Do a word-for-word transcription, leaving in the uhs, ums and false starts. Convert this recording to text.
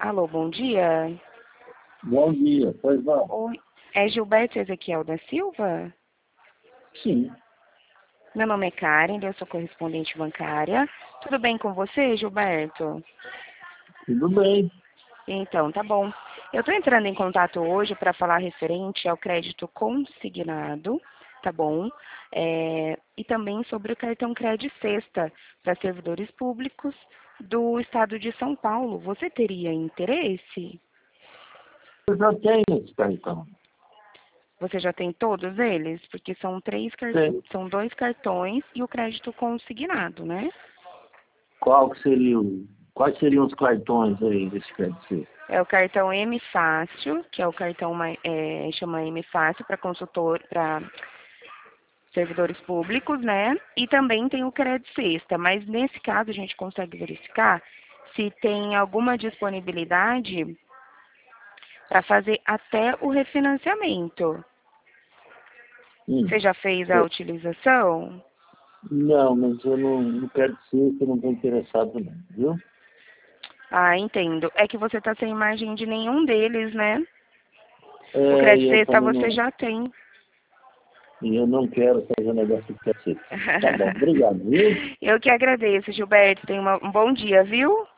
Alô, bom dia. Bom dia, pois não? Oi, é Gilberto Ezequiel da Silva? Sim, Meu nome é Karen, eu sou correspondente bancária. Tudo bem com você, Gilberto? tudo bem. Então, tá bom. Eu estou entrando em contato hoje para falar referente ao crédito consignado, tá bom? É, e também sobre o cartão Crédito Sexta para servidores públicos do estado de São Paulo. Você teria interesse? Eu já tenho esse cartão. Você já tem todos eles? Porque são três car- Tem. são dois cartões e o crédito consignado, né? Qual que seria o... Quais seriam os cartões aí desse crédito? É o cartão M Fácil, que é o cartão mai- é, chama M Fácil para consultor, para servidores públicos, né? E também tem o Crédito Sexta, mas nesse caso a gente consegue verificar se tem alguma disponibilidade para fazer até o refinanciamento. Hum. Você já fez a utilização? Não, mas eu não, não quero dizer que eu não estou interessado não, viu? Ah, entendo. É que você está sem margem de nenhum deles, né? O É, e Crédito eu Sexta também você não, já tem. e eu não quero fazer negócio de crédito. Tá bom, obrigado, viu? Eu que agradeço, Gilberto. Tenha uma- um bom dia, viu?